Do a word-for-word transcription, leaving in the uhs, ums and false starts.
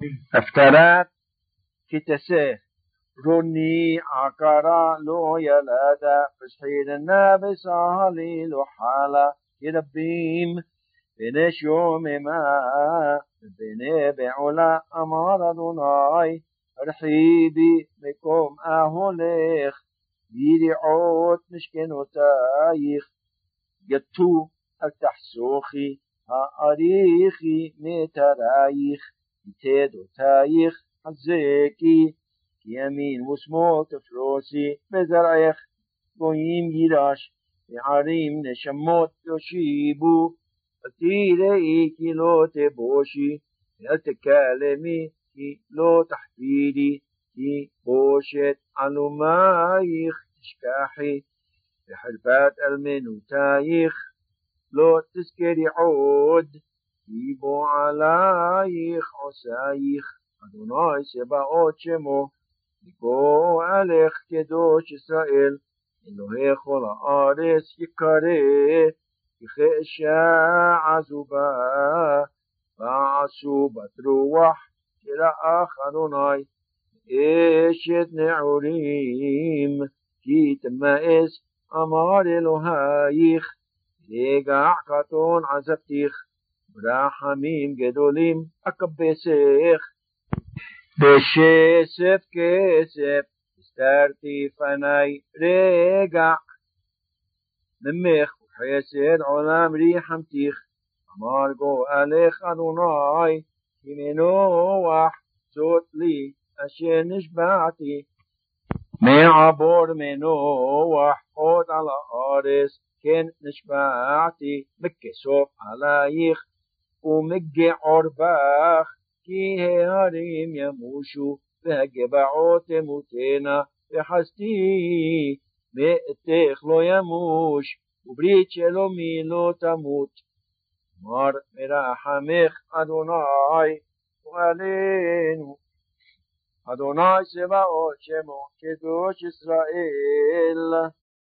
הפטרת כתסך רוני עקרה לא ילדה פסחידנה וסהלי לא חלה כרבים בני שוממה בני בעולה אמר אדוני הרחיבי מקום אהולך יריעות משכנותייך יטו אל תחסוכי האריכי מטרייך יתדותייך חזקי כי ימין ושמאל תפרוסי בזרעך גויים יירש וערים נשמות יושיבו אל תראי כי לא תבושי ואל תקלמי כי לא תחפידי כי בושת עלומייך תשכחי וחרפת אלמנותייך לא תזכרי עוד כי בו עלייך עושייך אדוני צבאות שמו לגואלך קדוש ישראל אלוהי כל הארץ יקרא ככאשה עזובה ועשו בת רוח כרעך אדוני אשת נעורים כי תמאס אמר אלוהיך רגע קטון עזבתיך ברחמים גדולים אקבצך בשסף כסף הסתרתי פני רגע ממך וחסד עולם ריחמתיך אמר גואלך אדוני כי מנוח זאת לי אשר נשבעתי מעבור מנוח עוד על הארץ כן נשבעתי מכסוף עלייך ומגעור בך כי ההרים ימושו והגבעות תמותנה וחסדי מאתך לא ימוש וברית שלומי לא תמות אמר מרחמך אדוני ועלינו אדוני צבאות שמו קדוש ישראל